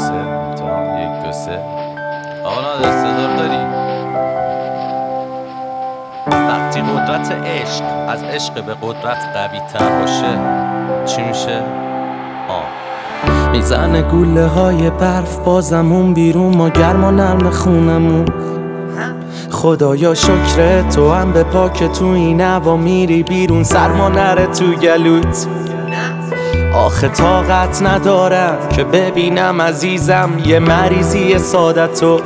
1 2 3 آقا نادر صدا داری؟ وقتی قدرت عشق از عشق به قدرت قوی تر باشه چی میشه؟ میزنه گوله های برف بازمون بیرون، ما گرم و نرم خونمون. خدایا شکر تو هم به پاک تو این هوا میری بیرون، سرما نره تو گلوت. آخه طاقت ندارم که ببینم عزیزم یه مریضی سادتو.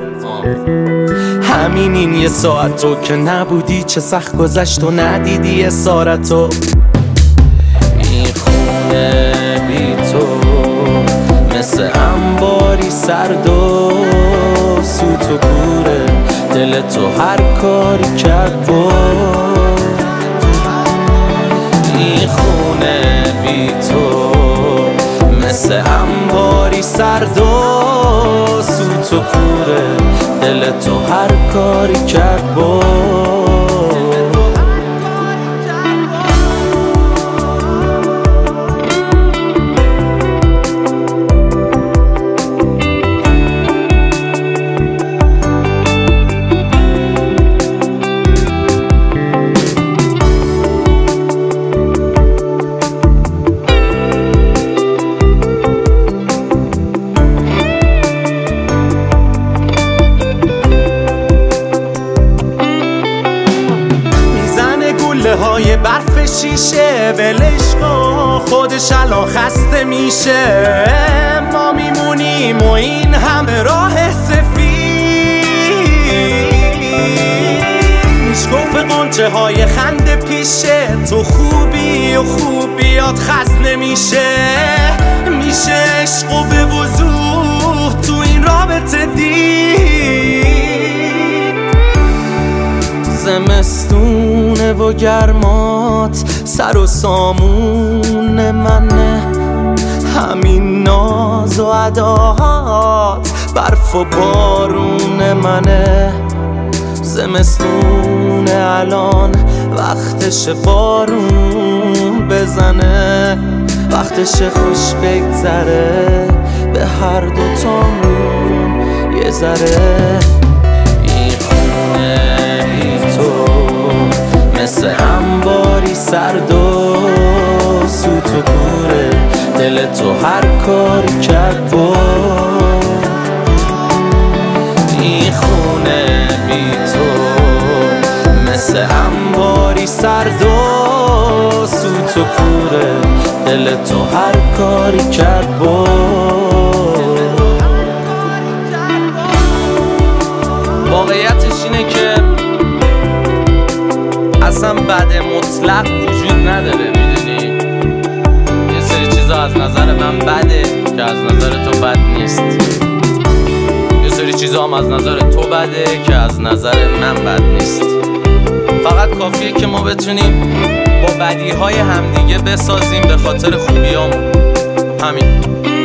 همین این یه ساعت تو که نبودی چه سخت گذشت و ندیدی اسارتو. این خونه بی تو مثل انباری سرد و سوت و کوره، دل تو هر کاری کرد و این خونه بی تو مثل انباری سرد و سوت و کوره، دل تو هر کاری کرد و های برف شیشه ولش کن، خودش الان خسته میشه. ما میمونیم و این همه راه سفید، میشکوف قنچه های خنده پیشه. تو خوبی و خوبیات خست نمیشه، میشه عشق و به وضوح تو این رابطه دید. زمستونه و گرمات سر و سامون منه، همین ناز و اداهات برف و بارون منه. زمستونه الان وقتش بارون بزنه، وقتش خوش بگذره به هر دوتامون یه ذره. این خونه مثل انباری سرد و سوت و کوره، دل تو هر کاری کرد و این خونه بی تو مثل انباری سرد و سوت و کوره، دل تو هر کاری کرد و واقعیتش اینه که اصلا بد مطلق وجود نداره، میدونی؟ یه سری چیزا از نظر من بده که از نظر تو بد نیست، یه سری چیزا هم از نظر تو بده که از نظر من بد نیست. فقط کافیه که ما بتونیم با بدیهای همدیگه بسازیم به خاطر خوبیامون. همین.